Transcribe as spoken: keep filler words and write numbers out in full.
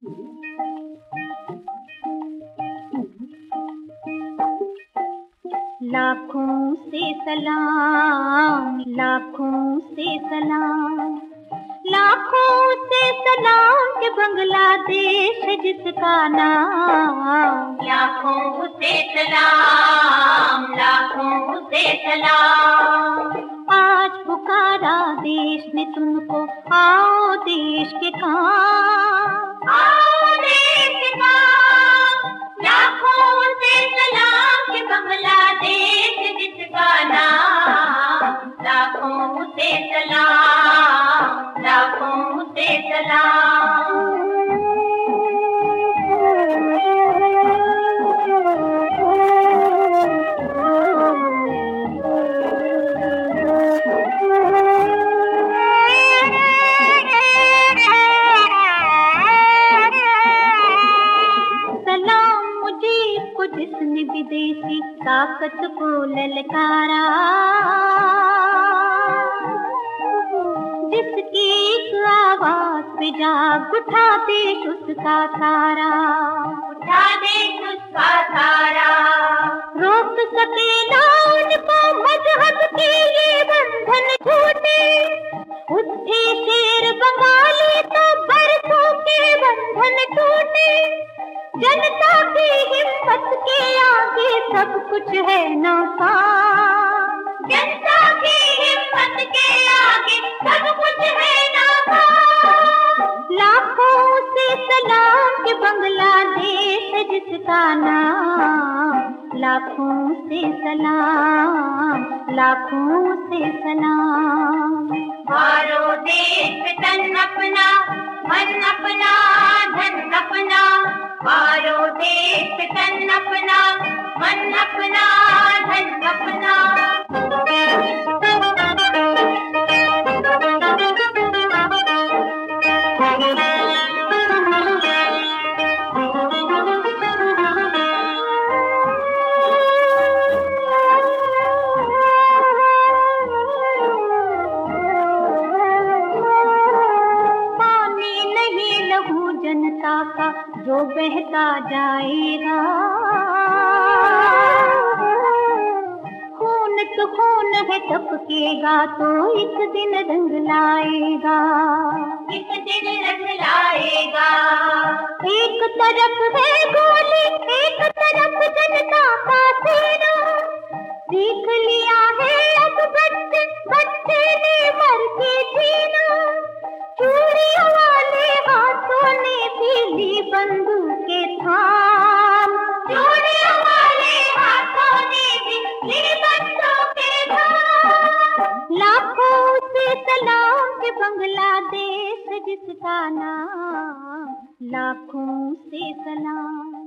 लाखों से सलाम, लाखों से सलाम, लाखों से सलाम के बांग्लादेश है जिसका नाम। लाखों से सलाम, लाखों से सलाम। आज पुकारा देश ने तुमको, आओ देश के काम, आओ देश के काम। लाखों से सलाम के बांग्लादेश जिसका नाम। लाखों से सलाम, लाखों से सलाम। जिसने विदेशी ताकत को ललकारा, जिसकी एक आवाज पे जाग उठा देश उसका सारा, उठा देश उसका सारा। रोक सके ना उनको मजहब के ये बंधन छूटे, उठे शेर बंगाली तो बरसों के बंधन टूटे। जनता की हिम्मत के आगे सब कुछ है नाकाम, जनता की हिम्मत के आगे सब कुछ है नाकाम। लाखों से सलाम के बांग्लादेश है जिसका नाम। लाखों से सलाम, लाखों से सलाम। मारो देश तन अपना, मन अपना, धन अपना। मारो देश तन अपना, मन अपना, धन अपना। जनता का जो बहता जाएगा, खून तो खून है टपकेगा तो एक दिन रंग लाएगा, एक दिन रंग लाएगा। एक तरफ है गोली, एक तरफ जनता का सीना। सीख लिया है अब बच्चे बच्चे ने मर के जीना। चूड़ियों वाले हाथों ने पीली बंदूकें थाम, चूड़ियों वाले हाथों ने पीली बंदूकें थाम। लाखों से सलाम के बांग्लादेश जिसका नाम। लाखों से सलाम।